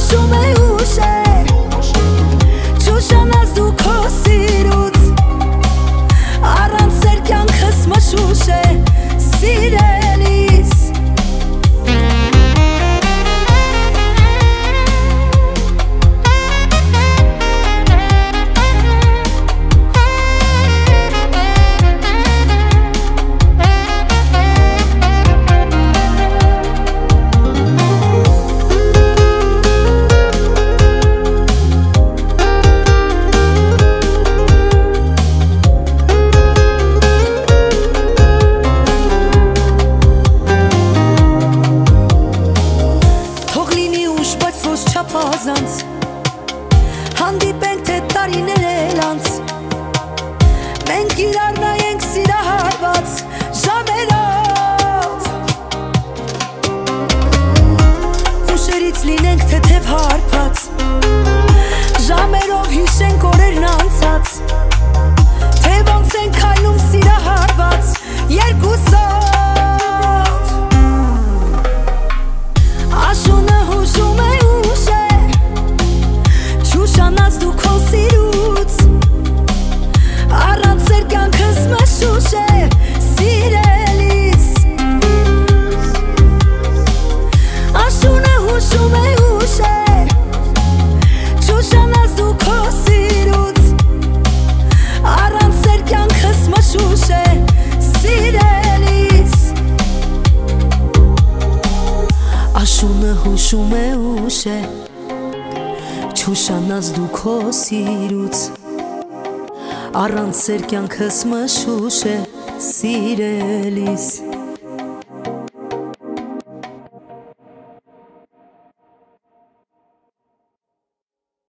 հուշում է ուշ է Չուշանաս դու քո սիրուց Առանց սեր կյանքս մշուշ է Սիրելիս Չափազանց Հանդիպենք թե տարիներ անց Մենք իրար նայենք սիրահարված ժամերով Հուշերից լինենք թեթև հարբած Ժամերով հիշենք օրերն անցած Թե ոնց ենք քայլում սիրահարված երկուսով Աշունը հուշում է Չուշանաս դու քո սիրուց Առանց սեր կյանքս մշուշ է Սիրելիս Աշունը հուշում է ուշ է Չուշանաս դու քո սիրուց Առանց սեր կյանքս մշուշ է Սիրելիս Աշունը հուշում է ուշ է Չուշանաս դու քո սիրուց Առանց սեր կյանքս մշուշ է Սիրելիս